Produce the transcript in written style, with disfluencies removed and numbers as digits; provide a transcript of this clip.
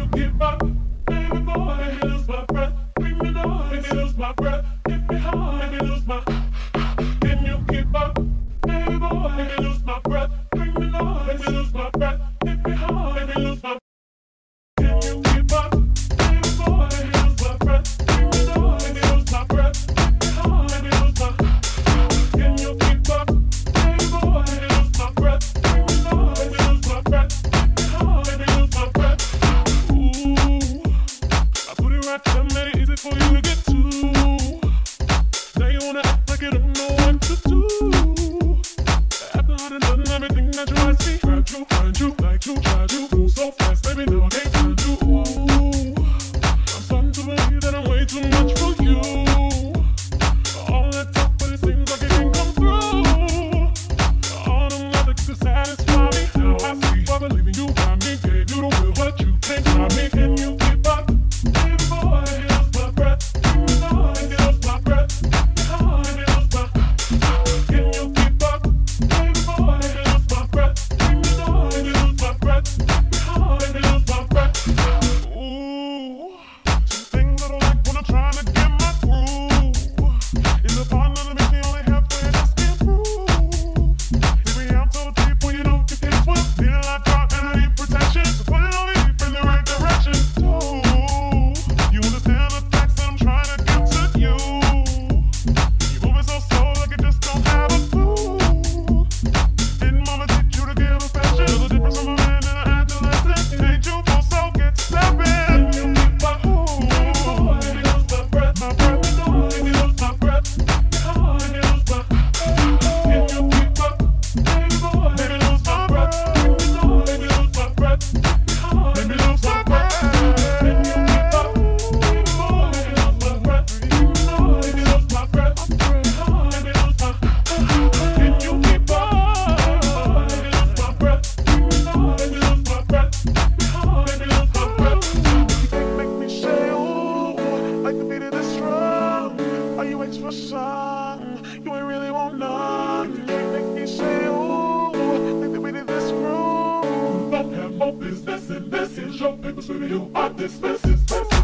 you keep up? Baby boy, make me lose my breath. Bring me down, make me lose my breath. Hit me hard, make me lose my. Can you keep up? Baby boy, make me lose my breath. Bring me down, make me lose my breath. Hit me hard, make me lose my. Can you keep up? Baby boy, make me lose my breath. Bring me down, make me lose my breath. Hit me hard, make me lose my. Can you keep up? Baby boy, make me lose my breath. Bring me down, make me lose my breath. Hit me hard, make me lose my breath. Ooh, I put it right there, made it easy for you to get to. Now you wanna act like you don't know what to do. After I done done everything that you asked me, tried to find you, like to try to move so fast, baby, now I can't find you. Ooh, I'm starting to believe that I'm way too much for you. All that talk, but it seems like it can't come through. All them other to satisfy me. Now I see why believing you got me. Gave you the will, but you can't try me. Can you keep up? Baby boy, make me lose my breath. Bring me down, make me lose my breath. Make me lose my. Can you keep up? Baby boy, make me lose my breath. Bring me down, make me lose my breath. Make me lose my breath. Ooh, some things I don't like when I'm trying to get my groove. In the partner that makes me only halfway, I just can't prove. Baby, I'm so deep when you know you can't swim. Feeling like drop and I need protection. So put it on me in the right direction. Ooh, you understand the facts that I'm trying to get to you. You moving so slow like you just don't have a clue. Didn't mama teach you to give affection? There's a difference from a man and an adolescent. Ain't you both so get stepping? You keep up. Ooh, make me lose my breath. My breath. Make me lose my breath. Make me lose my. Can you keep up? Baby boy, make me lose my breath. Make me lose my breath. Make me lose my breath. Can you keep up? Baby boy, make me lose my breath. Make me lose my breath. Make me lose my. Can you keep up? Make me lose my breath. Make me lose my breath. Make me lose my breath. You make me say ooh, like the beat of this drum. Are you extra strong? You ain't really want none. You make me say ooh, like the beat of this groove. Don't have more business, and this is your paper, so you are dismissed.